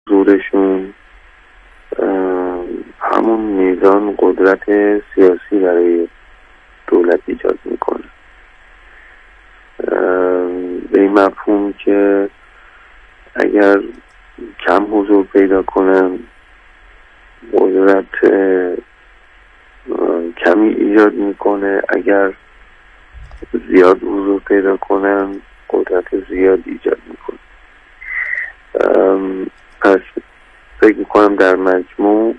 حضورشون همون میزان قدرت سیاسی برای دولت ایجاد میکنه، به این مفهوم که اگر کم حضور پیدا کنن قدرت کمی ایجاد میکنه، اگر زیاد حضور پیدا کنن قدرت زیاد ایجاد میکنه. پس فکر میکنم در مجموع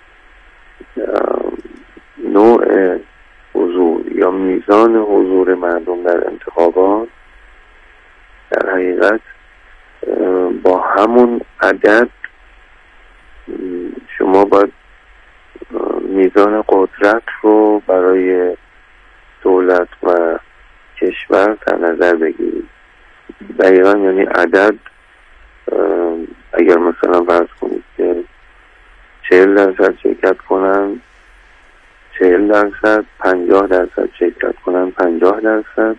نوع حضور یا میزان حضور مردم در انتخابات در حقیقت با همون عدد شما باید میزان قدرت رو برای دولت و کشور در نظر بگیرید. دقیقا یعنی عدد اگر مثلا فرض کنید که 40% شرکت کنن 40%، 50% شرکت کنن 50%،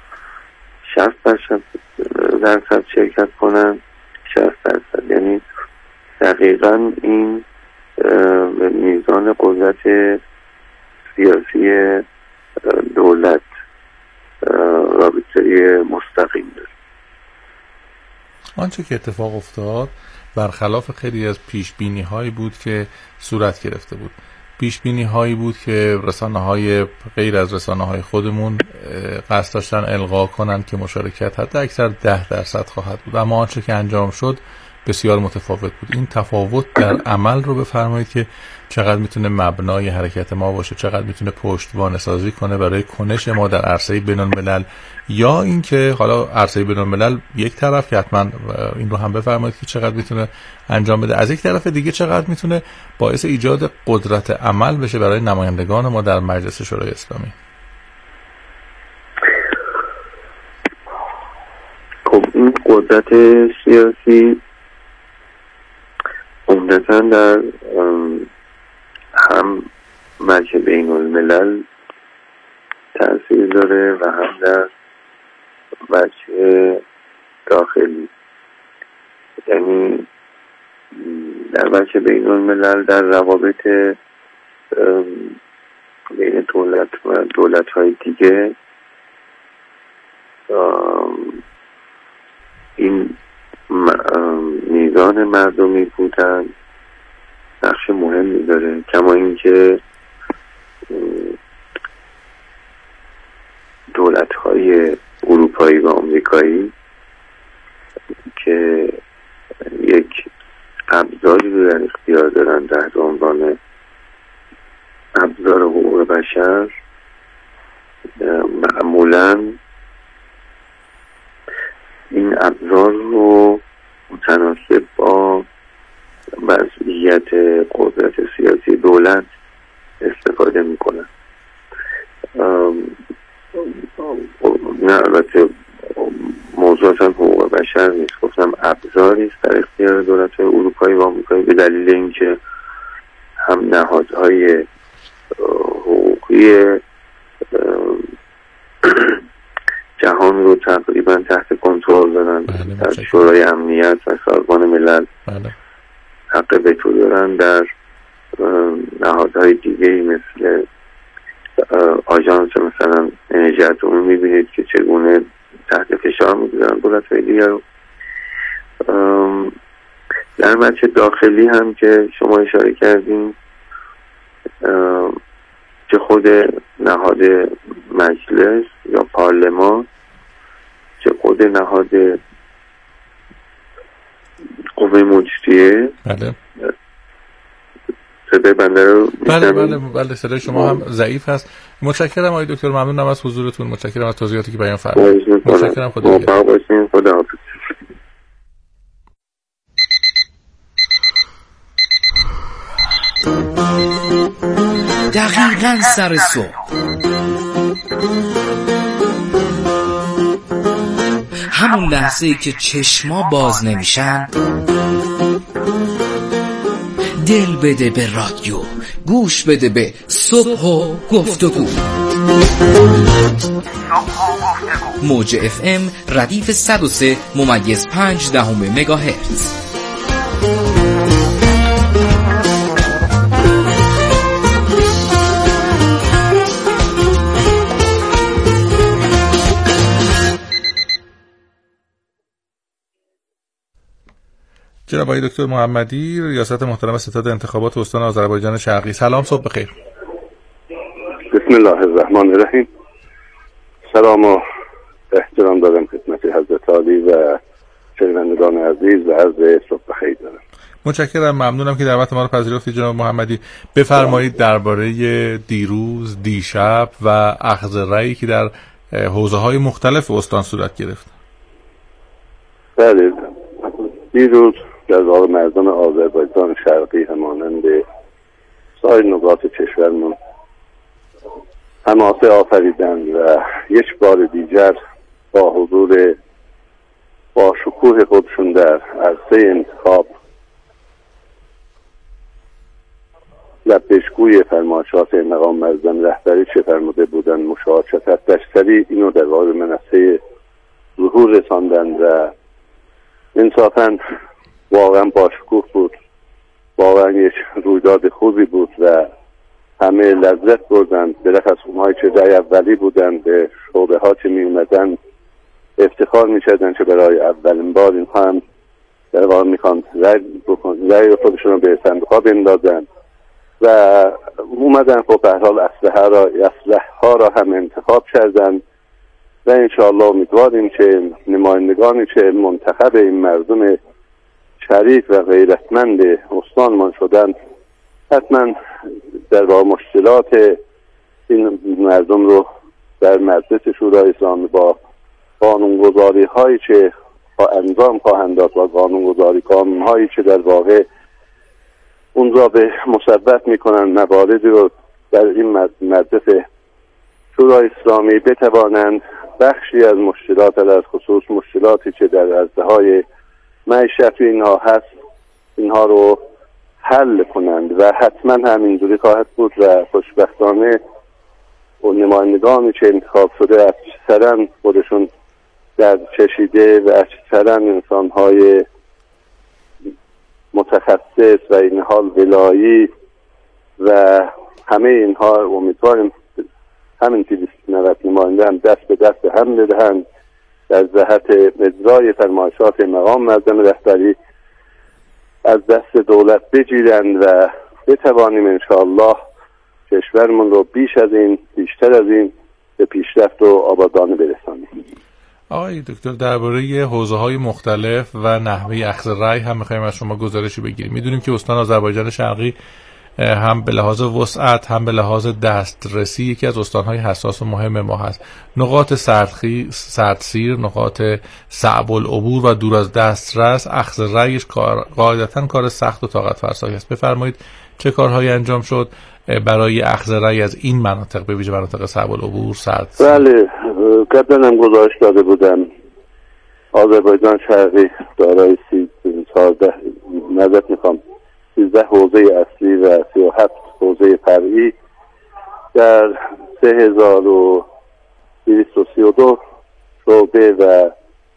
60% شرکت کنن 60%، یعنی دقیقا این میزان قدرت سیاسی دولت رابطه مستقیم داره. آنچه که اتفاق افتاد برخلاف خیلی از پیشبینی هایی بود که صورت گرفته بود. پیشبینی هایی بود که رسانه های غیر از رسانه های خودمون قصد داشتن القا کنن که مشارکت حتی اکثر 10% خواهد بود، اما آنچه که انجام شد بسیار متفاوت بود. این تفاوت در عمل رو بفرمایید که چقدر میتونه مبنای حرکت ما باشه، چقدر میتونه پشتوانه سازی کنه برای کنش ما در عرصه بین‌الملل، یا اینکه حالا عرصه بین‌الملل یک طرف که حتما این رو هم بفرمایید که چقدر میتونه انجام بده، از یک طرف دیگه چقدر میتونه باعث ایجاد قدرت عمل بشه برای نمایندگان ما در مجلس شورای اسلامی. خب این قدرت سیاسی عمدتاً در هم مجلس بین‌الملل تأثیر داره و هم در مجلس داخلی. یعنی در مجلس بین‌الملل در روابط بین دولت و دولت‌های دیگه این میزان مردمی بودن نقش مهمی داره، کما اینکه دولت‌های اروپایی و آمریکایی که یک ابزاری رو در اختیار دارن تحت عنوان ابزار حقوق بشر، معمولاً این ابزار رو متناسب با وضعیت قدرت سیاسی دولت استفاده میکنن. نه البته موضوع اصلا حقوق بشر نیست، گفتم ابزاری است در اختیار دولت‌های اروپایی و آمریکایی به دلیل اینکه هم نهادهای حقوقی جهان رو تقریبا تحت کنترل دارن، در شورای امنیت و سازمان ملل حق وتو دارن، در نهادهای دیگه مثل آژانس مثلا انرژی اتمی میبینید که چگونه تحت فشار میگذارن دولت‌های دیگه رو. در مجلس داخلی هم که شما اشاره کردین، چه خود نهاد مجلس یا پارلمان چه خود نهاد قوه مجریه، بله صدای بنده رو بله صدای شما هم ضعیف هست. متشکرم آقای دکتر، ممنونم از حضورتون، متشکرم از توضیحاتی که بیان فرمودید. متشکرم، خدا حافظ. دقیقاً سر صبح همون لحظه‌ای که چشما باز نمیشن دل بده به رادیو، گوش بده به صبح و گفتگو. موج FM ردیف 103.5 مگاهرتز. جناب آقای دکتر محمدی، ریاست محترم ستاد انتخابات استان آذربایجان شرقی. سلام، صبح بخیر. بسم الله الرحمن الرحیم. سلام و احترام دارم خدمت حضرت عالی و شنوندگان عزیز و عرض صبح بخیر دارم. متشکرم، ممنونم که دعوت ما رو پذیرفتید جناب محمدی. بفرمایید درباره دیروز، دیشب و اخذ رأیی که در حوزه‌های مختلف استان صورت گرفت. بله، دیروز در واقع مردم آذربایجان شرقی همانند سایر نقاط کشورمون حماسه آفریدند و یک بار دیگر با حضور با شکوه خودشون در عرصه انتخاب لبشگوی فرمایشات مقام معظم رهبری چه فرموده بودن مشارکت بشری اینو در واقع منصه ظهور رساندن و انصافاً واقعا با شکوه بود، واقعا یک رویداد خوبی بود و همه لذت بردن. برخص اونهایی که رأی اولی بودن به شعبه ها که می اومدن افتخار می کردن که برای اولین بار اینها هم در واقع میخوان رأی خودشون رو به صندوق ها بندازن و اومدن. خب به هر حال اسلحه ها را هم انتخاب کردن و انشاءالله امیدواریم که نمایندگانی که منتخب این مردم شریف و غیرتمند استانمان شدن حتما در واقع مشکلات این مردم رو در مجلس شورای اسلامی با قانونگذاری هایی که انجام خواهند داد و قانونگذاری قانون هایی که در واقع اون را به مثبت میکنن مواردی رو در این مجلس شورای اسلامی بتوانند بخشی از مشکلات از خصوص مشکلاتی که در عرصه‌های معیشتی اینها هست اینها رو حل کنند و حتما همینجوری خواهد بود و خوشبختانه و نمایندگانی که انتخاب شده اکثرا خودشون در چشیده و اکثرا انسان‌های متخصص و این حال ولایی و همه اینها امیدواریم همین 290 نماینده هم دست به دست هم بدهند در جهت اجرای فرمایشات مقام معظم رهبری از دست دولت بگیرند و بتوانیم انشاءالله کشورمون رو بیشتر از این به پیشرفت و آبادانه برسانیم. آقای دکتر، درباره حوزه‌های مختلف و نحوه اخذ رأی هم می‌خوایم از شما گزارشی بگیریم. می‌دونیم که استان آذربایجان شرقی هم به لحاظ وسعت هم به لحاظ دسترسی یکی از استان‌های حساس و مهم ما هست. نقاط سردسیر، نقاط صعب العبور و دور از دسترس اخذ رأیش قاعدتاً کار سخت و طاقت فرسایی است. بفرمایید چه کارهایی انجام شد برای اخذ رأی از این مناطق، به ویژه مناطق صعب العبور، سردسیر؟ بله، قبلا هم گزارش داده بودم آذربایجان شرقی دارای 13 حوزه اصلی و 37 حوزه فرعی در 3232 شعبه و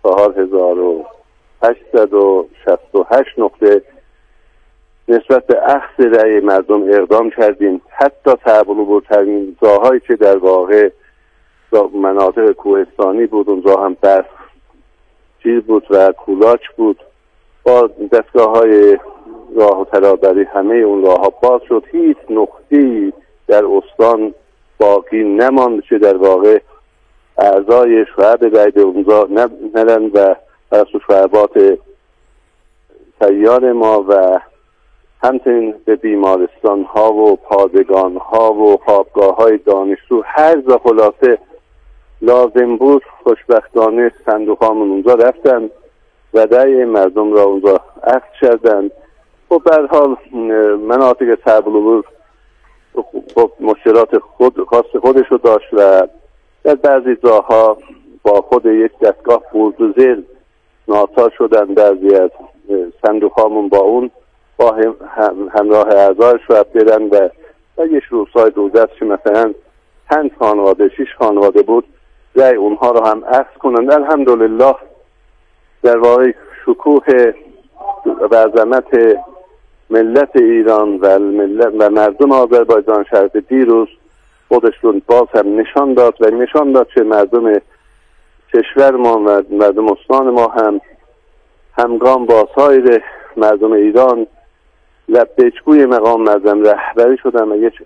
4868 نقطه نسبت به اخذ رأی مردم اقدام کردیم. حتی صعب العبورترین جاهایی که در واقع مناطق کوهستانی بود اونجا هم برف چیز بود و کولاچ بود، با دستگاه‌های راه و ترابری همه اون راه ها باز شد. هیچ نقطه‌ای در استان باقی نماند که در واقع اعضای شعب رای به اونجا نرن و از شعبات سیار ما و همچنین به بیمارستان ها و پادگان ها و خوابگاه های دانشجو هر جا خلاصه لازم بود خوشبختانه صندوق هامون اونجا رفتن و رای مردم را اونجا اخذ کردن. خب به هر حال مناطق صعب العبور خب مشکلات خاص خودشو داشت و در بعضی جاها با خود یک دستگاه بولدوزر ناچار شدن بعضی از صندوق هامون با اون با همراه اعضای شعب برن و یک روزهای دوزست که مثلا 5 خانواده 6 خانواده بود رای اونها رو هم اخذ کنند. الحمدلله در واقع شکوه و عظمت ملت ایران و مردم آذربایجان شرقی دیروز خودشون باز هم نشان داد که مردم کشور ما و مردم استان ما هم همگام با سایر مردم ایران لبیچگوی مقام معظم رهبری شدن و یک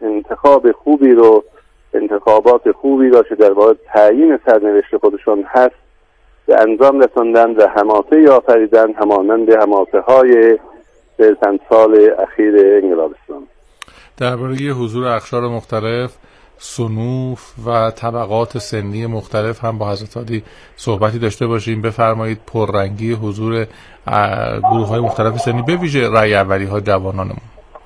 انتخابات خوبی را که در واقع تعیین سرنوشت خودشان هست به انجام رساندن و حماسه آفریدن همانند حماسه های چند سال اخیر انقلابستان. درباره حضور اقشار مختلف، صنوف و طبقات سنی مختلف هم با حضرت عالی صحبتی داشته باشیم. بفرمایید پررنگی حضور گروه های مختلف سنی به ویژه رأی اولی ها جوانانمون.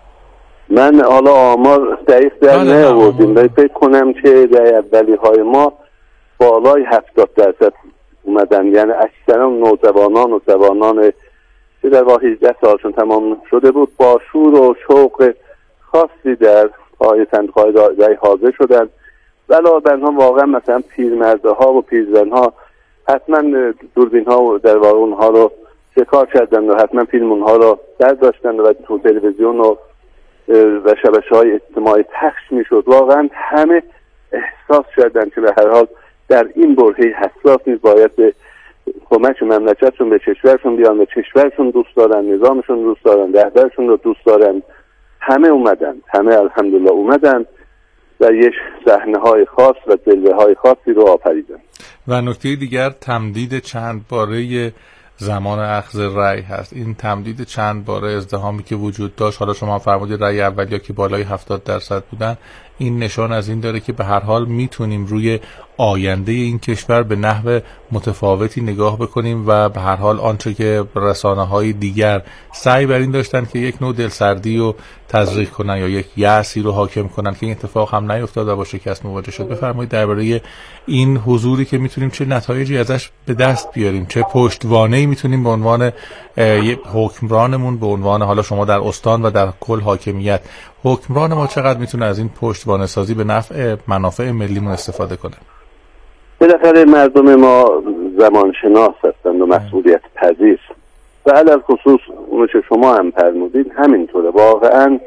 من حالا آمار دقیق در نیاوردیم ولی فکر کنم که رأی اولی های ما بالای 70% اومدن، یعنی اکثرا نوجوانان و جوانان که در واقع 18 سالشون تمام شده بود با شور و شوق خاصی در پای صندوق‌های رأی حاضر شدن. علاوه بر آنها واقعا مثلا پیرمردها و پیرزنها حتما دوربین‌ها و در واقع اونها رو شکار کردن و حتما فیلم اونها رو برداشتن و تو تلویزیون و شبکه‌های اجتماعی پخش میشد. واقعا همه احساس کردن که به هر حال در این برهه حساس نیز باید به کمک مملکتشون به کشورشون بیان و کشورشون دوست دارن، نظامشون دوست دارن، رهبرشون رو دوست دارن. همه اومدن، همه الحمدلله اومدن و یک صحنه‌های خاص و جلوه‌های خاصی رو آفریدن. و نکته دیگر تمدید چند باره زمان اخذ رأی هست. این تمدید چند باره ازدحامی که وجود داشت، حالا شما فرمودید رأی اولیا که بالای 70% بودن، این نشان از این داره که به هر حال میتونیم روی آینده این کشور به نحو متفاوتی نگاه بکنیم و به هر حال آنچه که رسانه‌های دیگر سعی بر این داشتن که یک نوع دلسردی رو تزریق کنن یا یک یأسی رو حاکم کنن که این اتفاق هم نیفتاد و با شکست مواجه شد. بفرمایید درباره این حضوری که میتونیم چه نتایجی ازش به دست بیاریم، چه پشتوانه‌ای میتونیم به عنوان حکمرانمون، به عنوان حالا شما در استان و در کل حاکمیت، حکمران ما چقدر میتونه از این پشتوانه سازی به نفع منافع ملیمون استفاده کنه؟ بالاخره مردم ما زمانشناس هستند و مسئولیت پذیر و علل خصوص اون که شما هم فرمودید همینطوره. واقعا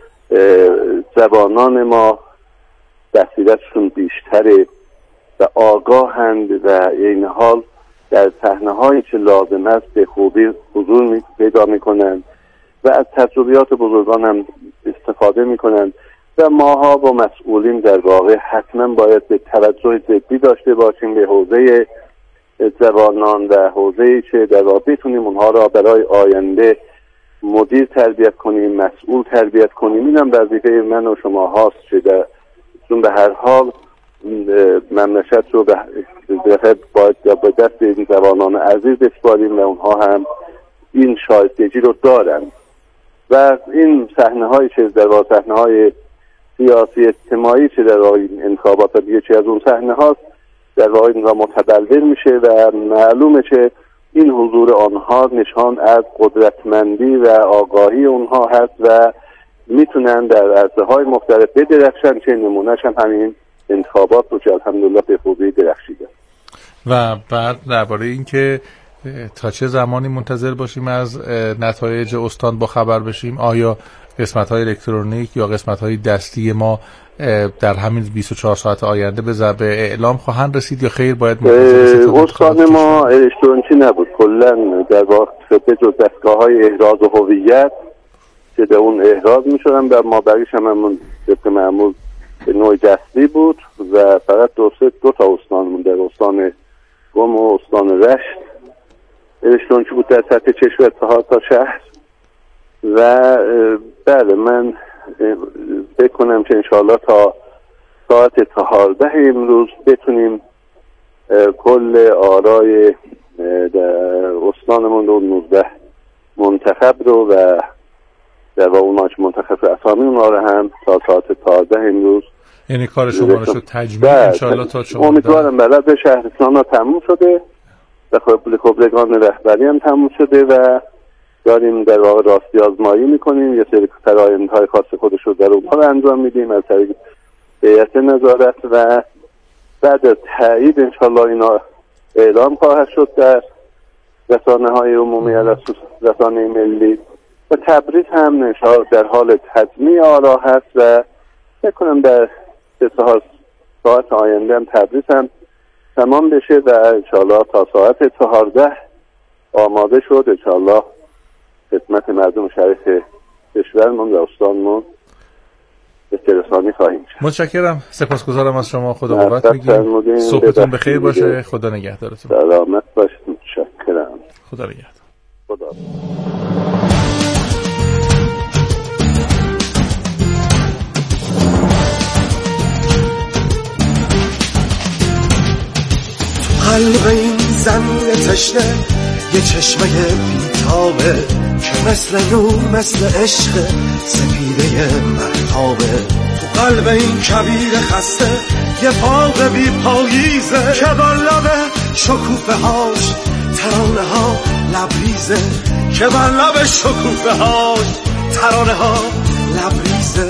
زبانان ما بصیرتشون بیشتره و آگاهند و این حال در صحنه‌هایی که لازم است به خوبی حضور پیدا میکنند و از تجربیات بزرگان هم استفاده میکنند و ماها با مسئولین در واقع حتما باید به توجه جدی داشته باشیم به حوزه جوانان و حوزه‌ای که در واقع بتونیم اونها را برای آینده مدیر تربیت کنیم، مسئول تربیت کنیم. اینم وظیفه من و شما هاست که چون به هر حال مملکت رو باید به دست این جوانان عزیز بسپاریم و اونها هم این شایستگی رو دارن و این صحنه‌هایی که در واقع صحنه‌های سیاسی اجتماعی که در واقع انتخابات یکی از اون صحنه هاست در واقع این را متبلور میشه و معلومه که این حضور آنها نشان از قدرتمندی و آگاهی اونها هست و میتونن در عرصه‌های مختلف بدرخشن که نمونهش هم همین انتخابات رو که الحمدلله به خوبی درخشیده. و بعد درباره این که تا چه زمانی منتظر باشیم از نتایج استان با خبر بشیم؟ آیا قسمت‌های الکترونیک یا قسمت‌های دستی ما در همین 24 ساعت آینده به اعلام خواهند رسید یا خیر باید استان ما الکترونیکی نبود، کلا در واقع به جز دستگاه‌های احراز و هویت که در اون احراز می‌شدن و ما بقیش هم همون طبق معمول به نوع دستی بود و فقط دو تا استان مونده، استان قم و استان رشت الکترونیکی بود در سطح کشور 4 تا شهر و بله من فکر کنم که انشاءالله تا ساعت 14 امروز بتونیم کل آرای استانمون رو 19 منتخب رو و در واقع اونها که منتخب اسامی اونها رو هم تا ساعت 14 امروز، یعنی کار شما رو شد تجمیع انشاءالله تا 14 امیدوارم بلد شهرستان ها تموم شده و خبرگان رهبری هم تموم شده و داریم در واقع راستی آزمایی میکنیم، یه سری فرآیندهای خاص خودش رو در اونها رو انجام میدیم از طریق هیئت نظارت و بعد از تایید انشالله اینا اعلام خواهد شد در رسانه‌های عمومی رسانه ملی و تبریز هم در حال تجمیع آرا هست و فکر کنم در 3 ساعت آینده هم تبریز هم تمام بشه و انشالله تا ساعت 14 آماده شد. انشالله خدمت مردم شریف کشورمون و استانمون استرسانی خواهیم شد. متشکرم، سپاسگزارم از شما. خدا قوت میگیم. صبحتون بخیر باشه. خدا نگهدارتون. سلامت باشید. متشکرم. خدا نگهدار. خدا. قلب این زمین تشنه یه چشمه بیتابه که مثل نور مثل عشق سپیده مهتابه. تو قلب این کبیر خسته یه باغ بی پاییزه که بر لب شکوفه هاش ترانه ها لبریزه که بر لب شکوفه هاش ترانه ها لبریزه.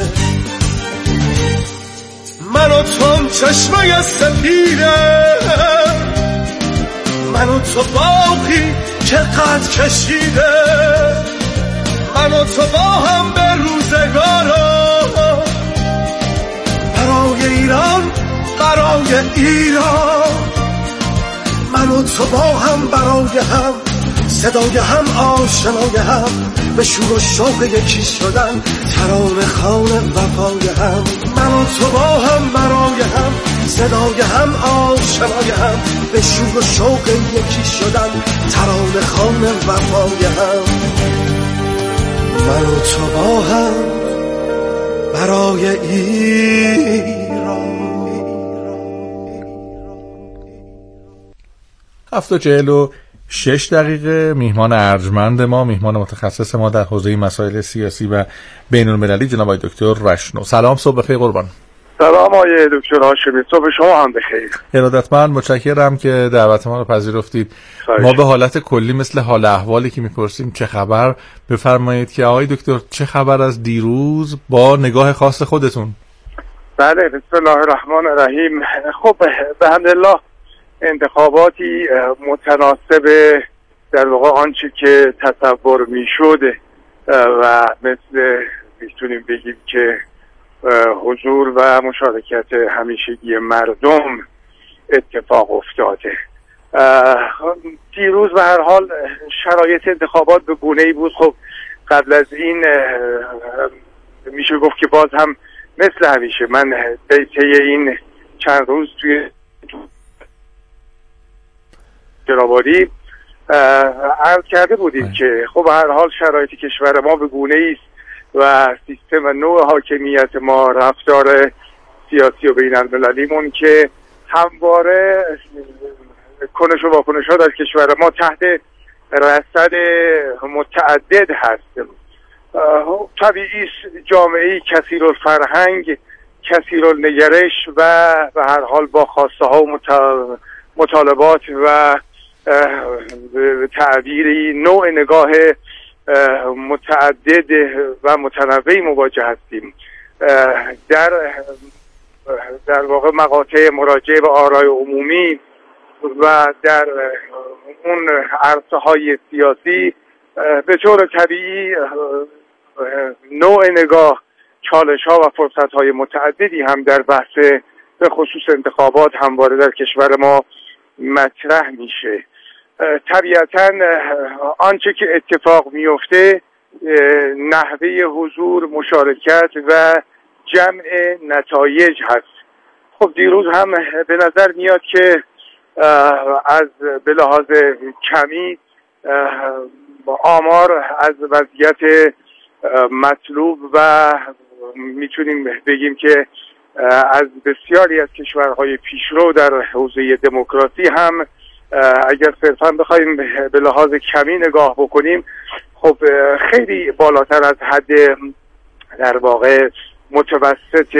من و تو چشمه سپیده، من و تو باقی که قد کشیده، من و تو با هم به روزگارا برای ایران برای ایران. من و تو با هم برای هم صدای هم آشنای هم به شور و شوق یکی شدن ترانه خوان وفای هم. من و تو با هم برای هم صدای هم آشنای هم به شور و شوق یکی شدن ترانه خوان وفای هم. من و تو با هم برای ایران. 7:46 میهمان ارجمند ما، میهمان متخصص ما در حوزه مسائل سیاسی و بین المللی، جناب آقای دکتر رشنو. سلام، صبح بخیر قربان. سلام آقای دکتر هاشمی، صبح شما هم بخیر. ارادتمند، متشکرم که دعوت ما رو پذیرفتید. ما به حالت کلی مثل حال احوالی که میپرسیم چه خبر، بفرمایید که آقای دکتر چه خبر از دیروز با نگاه خاص خودتون؟ بله، بسم الله الرحمن الرحیم. خب به حمدالله انتخاباتی متناسب در واقع آنچه که تصور میشد و مثل میتونیم بگیم که حضور و مشارکت همیشگی مردم اتفاق افتاده. دیروز به هر حال شرایط انتخابات به گونه‌ای بود. خب قبل از این میشه گفت که باز هم مثل همیشه من طی این چند روز توی جنابعالی عرض کرده بودیم که خب به هر حال شرایط کشور ما به گونه‌ای است و سیستم نوع حاکمیت ما، رفتار سیاسی و بین المللیمون که همواره کنش و واکنش ها در کشور ما تحت رصد متعدد هست. طبیعی جامعه‌ای کثیرالفرهنگ، کثیرالنگرش و به هر حال با خواسته ها و مطالبات و تعبیری نوع نگاه متعدد و متنوعی مواجه هستیم. در واقع مقاطع مراجعه به آرای عمومی و در اون عرصه های سیاسی به طور طبیعی نوع نگاه، چالش ها و فرصت های متعددی هم در بحث به خصوص انتخابات همواره در کشور ما مطرح میشه. طبیعتاً آنچه که اتفاق میفته نحوه حضور، مشارکت و جمع نتایج هست. خب دیروز هم به نظر میاد که از به لحاظ کمی آمار از وضعیت مطلوب و میتونیم بگیم که از بسیاری از کشورهای پیشرو در حوزه دموکراسی هم اگر صرفا بخوایم به لحاظ کمی نگاه بکنیم خب خیلی بالاتر از حد در واقع متوسط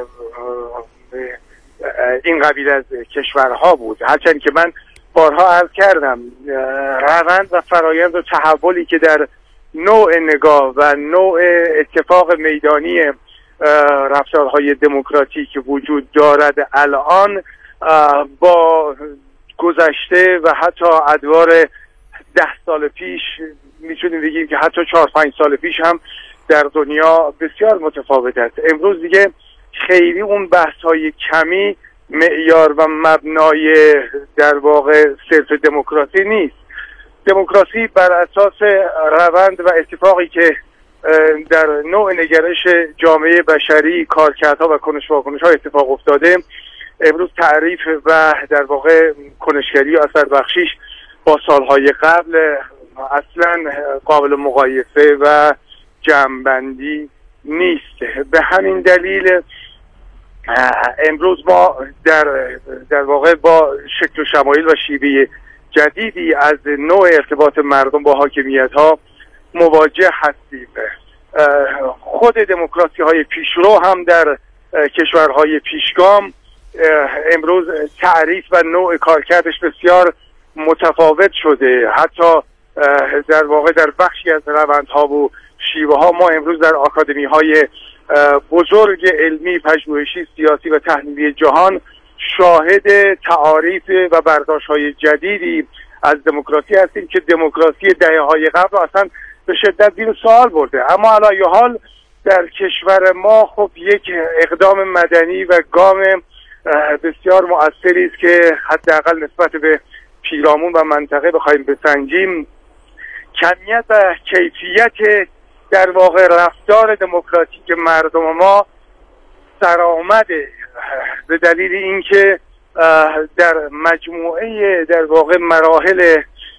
این قبیل از کشورها بود. هرچند که من بارها عرض کردم روند و فرایند و تحولی که در نوع نگاه و نوع اتفاق میدانی رفتارهای دموکراتیک که وجود دارد الان با گذشته و حتی ادوار 10 سال پیش میتونیم بگیم که حتی 4-5 سال پیش هم در دنیا بسیار متفاوت است. امروز دیگه خیلی اون بحث‌های کمی معیار و مبنای در واقع صرف دموکراسی نیست. دموکراسی بر اساس روند و اتفاقی که در نوع نگرش جامعه بشری، کارکردها و کنش واکنش‌ها اتفاق افتاده، امروز تعریف و در واقع کنشگری و اثر بخشیش با سالهای قبل اصلا قابل مقایسه و جمع‌بندی نیست. به همین دلیل امروز ما در واقع با شکل و شمایل و شیوه جدیدی از نوع ارتباط مردم با حاکمیت‌ها مواجه هستیم. خود دموکراسی های پیشرو هم در کشورهای پیشگام امروز تعریف و نوع کارکردش بسیار متفاوت شده. حتی در واقع در بخشی از روندها و شیوه ها ما امروز در آکادمی های بزرگ علمی، پژوهشی، سیاسی و تحلیلی جهان شاهد تعاریف و برداشت های جدیدی از دموکراسی هستیم که دموکراسی دهه‌های قبل اصلا به شدت زیر سوال برده. اما علی حال در کشور ما خب یک اقدام مدنی و گام بسیار مؤثری است که حداقل نسبت به پیرامون و منطقه بخوایم بسنجیم، کمیت و کیفیت در واقع رفتار دموکراتیک مردم ما سرآمده به دلیل اینکه در مجموعه در واقع مراحل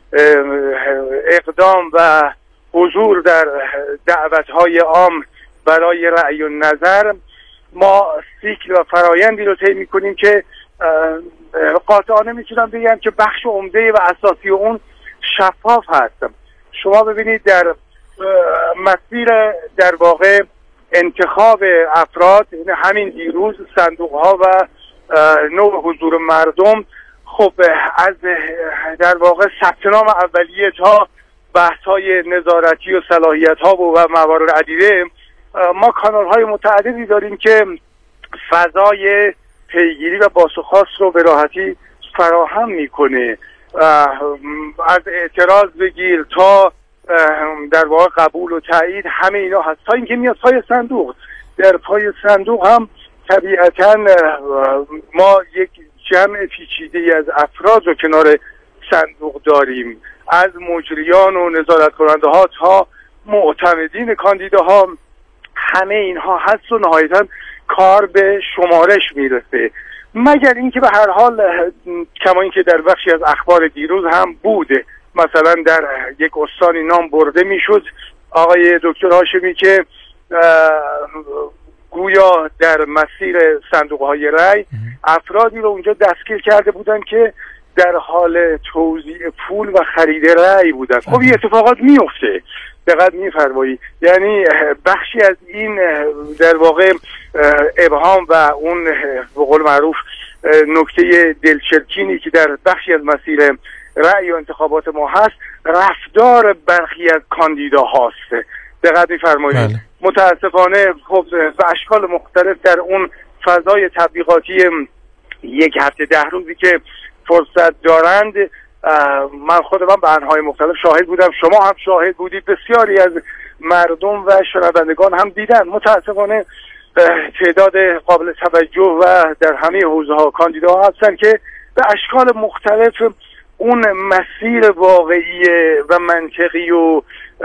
اقدام و حضور در دعوت‌های عام برای رأی و نظر ما سیکل و فرایندی رو طی می‌کنیم که قاطعانه میتونم بگم که بخش عمده و اساسی اون شفاف هست. شما ببینید در مسیر در واقع انتخاب افراد، همین دیروز صندوق‌ها و نوع حضور مردم، خب از در واقع ثبت نام اولیه تا بحث‌های نظارتی و صلاحیت‌ها و موارد عدیده، ما کانال‌های متعددی داریم که فضای پیگیری و پاسخ‌خواست رو به راحتی فراهم میکنه. از اعتراض بگیر تا در واقع قبول و تایید، همه اینا هست تا اینکه میاد پای صندوق. در پای صندوق هم طبیعتاً ما یک جمع پیچیده از افراد رو کنار صندوق داریم، از مجریان و نظارت کننده ها تا معتمدین کاندیداها، همه اینها هست و نهایتاً کار به شمارش میرسه. مگر اینکه به هر حال کما اینکه در بخشی از اخبار دیروز هم بوده، مثلا در یک استانی نام برده میشد آقای دکتر هاشمی که گویا در مسیر صندوق‌های رای افرادی رو اونجا دستگیر کرده بودن که در حال توزیع پول و خرید رای بودن. خب این اتفاقات میفته، دقت می‌فرمایید. یعنی بخشی از این در واقع ابهام و اون به قول معروف نکته دلچرکینی که در بخشی از مسیر رأی و انتخابات ما هست، رفتار برخی از کاندیداهاست. دقت می‌فرمایید. متاسفانه خب به اشکال مختلف در اون فضای تبلیغاتی یک هفته 10 روزی که فرصت دارند، من خودم به انواع مختلف شاهد بودم، شما هم شاهد بودید، بسیاری از مردم و شنوندگان هم دیدن. متاسفانه تعداد قابل توجه و در همه حوزه‌ها کاندیداها هستن که به اشکال مختلف اون مسیر واقعی و منطقی و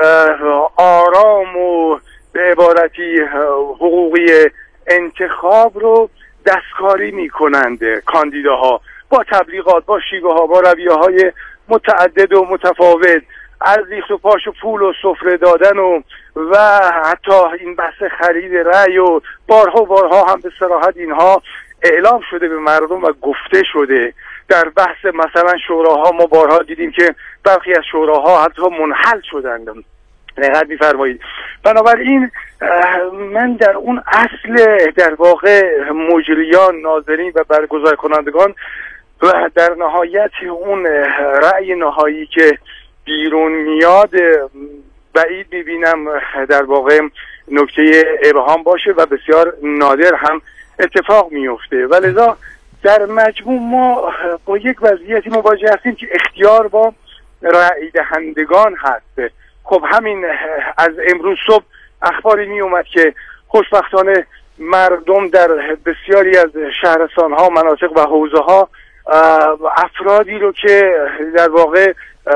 آرام و به عبارتی حقوقی انتخاب رو دستکاری میکنند کاندیداها، با تبلیغات، با شیوه ها، با رویه های متعدد و متفاوت، از ریخت و پاش و پول و سفره دادن و حتی این بحث خرید رأی و بارها هم به صراحت اینها اعلام شده به مردم و گفته شده. در بحث مثلا شوراها ما بارها دیدیم که برخی از شوراها حتی منحل شدند. دقت می‌فرمایید. بنابراین من در اون اصل در واقع مجریان، ناظرین و برگزار کنندگان و در نهایت اون رأی نهایی که بیرون میاد بعید می‌بینم در واقع نکته ابهام باشه و بسیار نادر هم اتفاق میفته. ولذا در مجموع ما با یک وضعیتی مواجه هستیم که اختیار با رأی دهندگان هست. خب همین از امروز صبح اخباری می اومد که خوشبختانه مردم در بسیاری از شهرستان‌ها، مناطق و حوزه‌ها افرادی رو که در واقع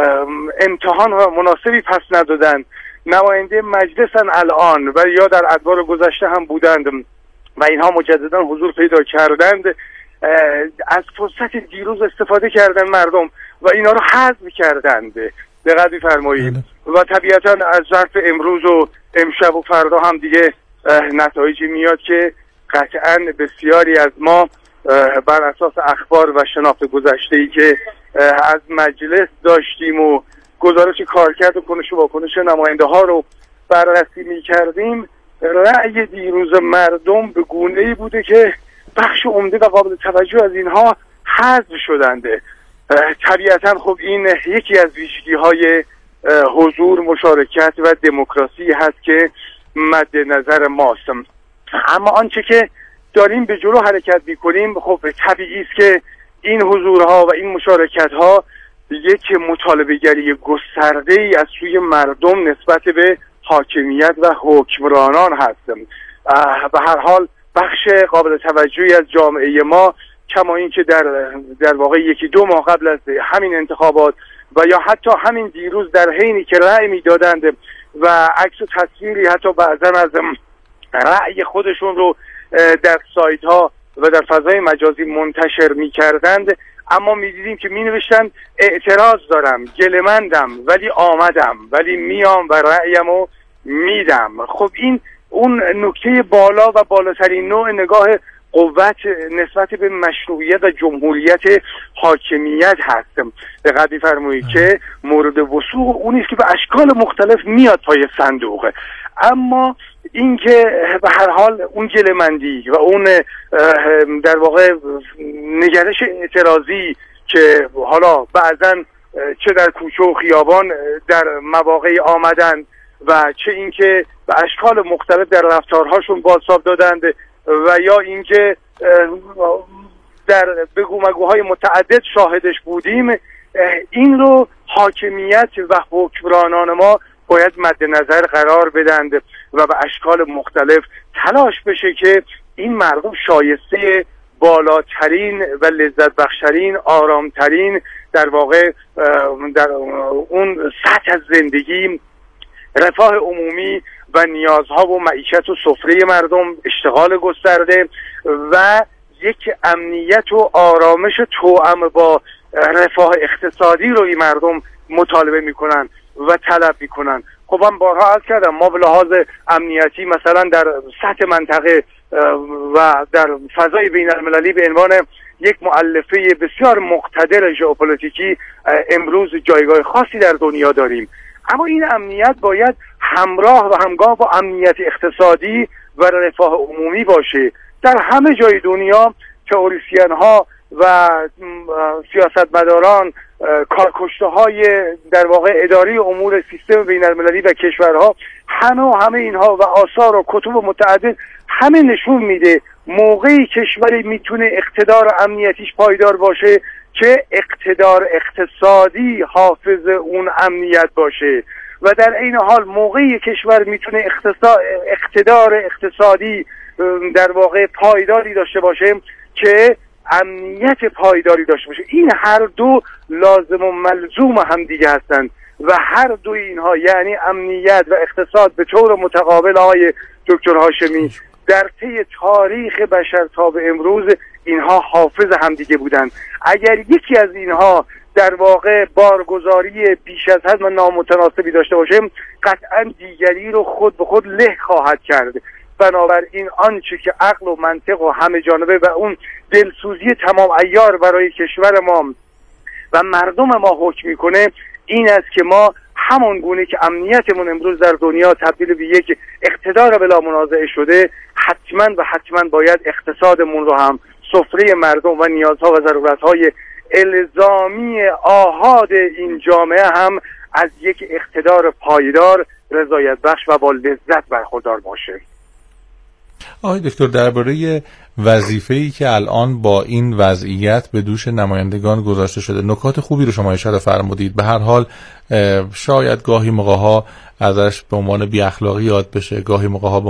امتحان مناسبی پس ندادن، نماینده مجلسن الان و یا در ادوار گذشته هم بودند و اینها مجددا حضور پیدا کردند، از فرصت دیروز استفاده کردن مردم و اینا رو حذف کردند. دقت فرمایید. و طبیعتا از ظرف امروز و امشب و فردا هم دیگه نتایجی میاد که قطعا بسیاری از ما بر اساس اخبار و شناخت گذشته‌ای که از مجلس داشتیم و گزارش کارکرد و کنش و واکنش نماینده ها رو بررسی می‌کردیم، رأی دیروز مردم به گونه‌ای بوده که بخش عمده و قابل توجه از اینها حذف شدنده. طبیعتا خب این یکی از ویژگی‌های حضور، مشارکت و دموکراسی هست که مد نظر ماست. اما آنچه که داریم به جلو حرکت می‌کنیم خب طبیعی است که این حضورها و این مشارکت‌ها یک مطالبه‌گری گسترده‌ای از سوی مردم نسبت به حاکمیت و حکمرانان هست. به هر حال بخش قابل توجهی از جامعه ما، کما این که در واقع یکی دو ماه قبل از همین انتخابات و یا حتی همین دیروز در حینی که رأی میدادند و عکس و تصویری حتی بعضا از رأی خودشون رو در سایت ها و در فضای مجازی منتشر میکردند، اما میدیدیم که مینوشتن اعتراض دارم، گله‌مندم، ولی آمدم، ولی میام و رأیمو میدم. خب این اون نکته بالا و بالاترین نوع نگاه قوت نسبت به مشروعیت و جمهوریت حاکمیت هست. دقت فرمایید که مورد وثوق اون است که به اشکال مختلف میاد پای صندوق، اما اینکه به هر حال اون گله‌مندی و اون در واقع نگرش اعتراضی که حالا بعضا چه در کوچه و خیابان در مواقعی آمدن و چه اینکه به اشکال مختلف در رفتارهاشون بازتاب دادند و یا اینکه در بگو مگوهای متعدد شاهدش بودیم، این رو حاکمیت و حکمرانان ما باید مد نظر قرار بدند و به اشکال مختلف تلاش بشه که این مردم شایسته بالاترین و لذت بخشترین، آرامترین در واقع در اون سطح از زندگی، رفاه عمومی و نیازها و معیشت و سفره مردم، اشتغال گسترده و یک امنیت و آرامش توأم با رفاه اقتصادی رو این مردم مطالبه میکنن و طلب میکنن. خب من بارها عرض کردم ما به لحاظ امنیتی مثلا در سطح منطقه و در فضای بین المللی به عنوان یک مؤلفه بسیار مقتدر ژئوپلیتیکی امروز جایگاه خاصی در دنیا داریم، اما این امنیت باید همراه و همگام با امنیت اقتصادی و رفاه عمومی باشه. در همه جای دنیا تئوریسین ها و سیاستمداران، کارکشته در واقع اداری امور سیستم بین المللی و کشورها، همه اینها و آثار و کتب متعدد همه نشون میده موقعی کشوری میتونه اقتدار امنیتیش پایدار باشه که اقتدار اقتصادی حافظ اون امنیت باشه و در این حال موقعی کشور میتونه اقتدار اقتصادی در واقع پایداری داشته باشه که امنیت پایداری داشته باشه. این هر دو لازم و ملزوم هم دیگه هستند و هر دو اینها یعنی امنیت و اقتصاد به طور متقابل آقای دکتر هاشمی در طی تاریخ بشر تا به امروز اینها حافظ هم دیگه بودند. اگر یکی از اینها در واقع بارگذاری بیش از حد و نامتناسبی داشته باشه، قطعا دیگری رو خود به خود له خواهد کرد. بنابراین آنچه که عقل و منطق و همه جانبه و اون دلسوزی تمام عیار برای کشور ما و مردم ما حکم میکنه این است که ما همان گونه که امنیتمون امروز در دنیا تبدیل به یک اقتدار بلا منازعه شده، حتما باید اقتصادمون رو هم، سفره مردم و نیازها و ضرورتهای الزامی آحاد این جامعه هم از یک اقتدار پایدار، رضایت بخش و با لذت برخوردار باشه. آقای دکتر، درباره وظیفه‌ای که الان با این وضعیت به دوش نمایندگان گذاشته شده، نکات خوبی رو شما اشاره فرمودید. به هر حال شاید گاهی موقع‌ها ازش به عنوان بی اخلاقی یاد بشه، گاهی موقع‌ها به